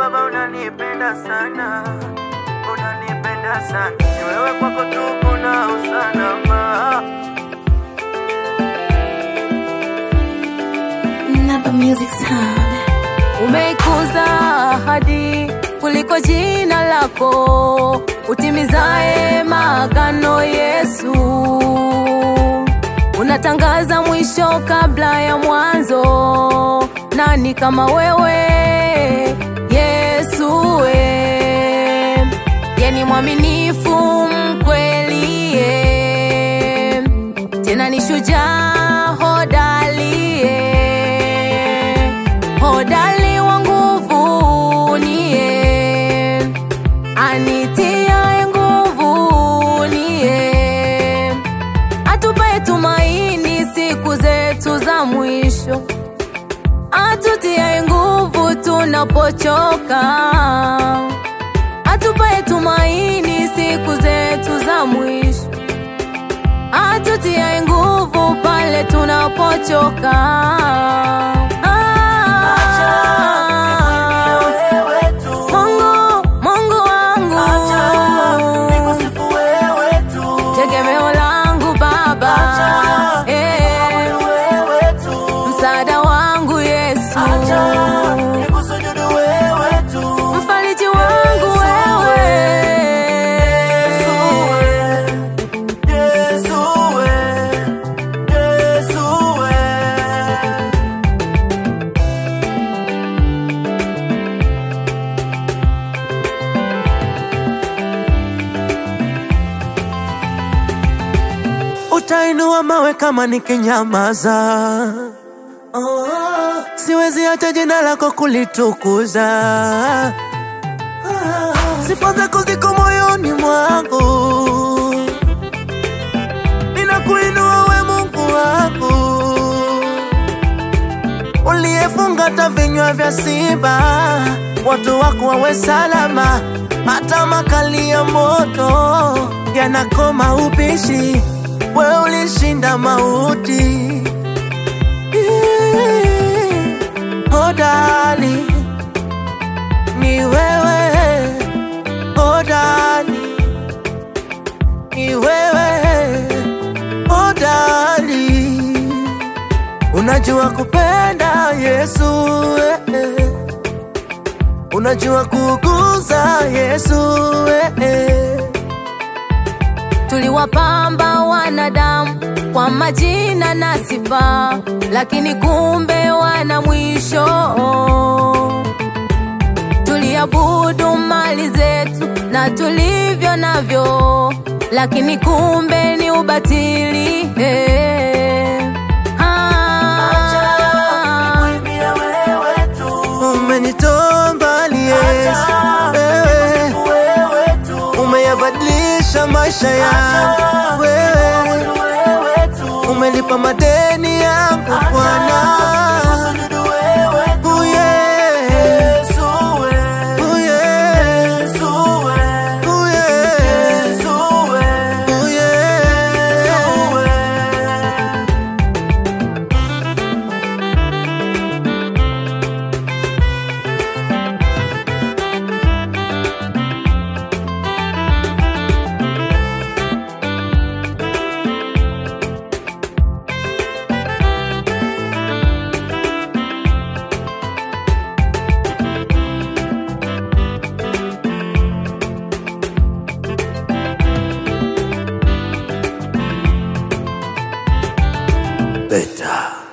Baba unanipenda sana, unanipenda sana. Ni wewe kwako tu kuna usalama. Napa Music Sound. Umeikuza ahadi kuliko jina lako, utimizae maagano Yesu. Unatangaza mwisho kabla ya mwanzo, nani kama wewe Yesu we? Yeni mwaminifu mkweli ye, tena ni shujaa hodari ye, hodari wa nguvu niye, anitia nguvu niye, atupae tumaini siku zetu za mwisho, atutia nguvu tunapochoka, atupae tumaini siku zetu za mwisho, atutia nguvu pale tunapochoka. Mungu wangu, tegemeo langu Baba, msaada wangu Yesu, mfariji wangu wewe. Utainua mawe kama nikinyamaza, siwezi hata jina lako kulitukuza. Sifa zako ziko moyoni mwangu, ninakuinua we Mungu wangu, uliyefunga hata vinywa vya simba, watu wako wawe salama. Hata makali ya moto yanakoma ubishi, wewe ulishinda mauti. Hodari ni wewe, hodari ni wewe, hodari. Unajua kupenda Yesu, unajua kuguza Yesu. Tuliwapamba wanadamu kwa majina na sifa, lakini kumbe wana mwisho. Tuliabudu mali zetu na tulivyo navyo, lakini kumbe ni ubatili. Umenitoa mbali Yesu, umeyabadilisha maisha yangu wewe, umelipa madeni yangu Bwana. Better.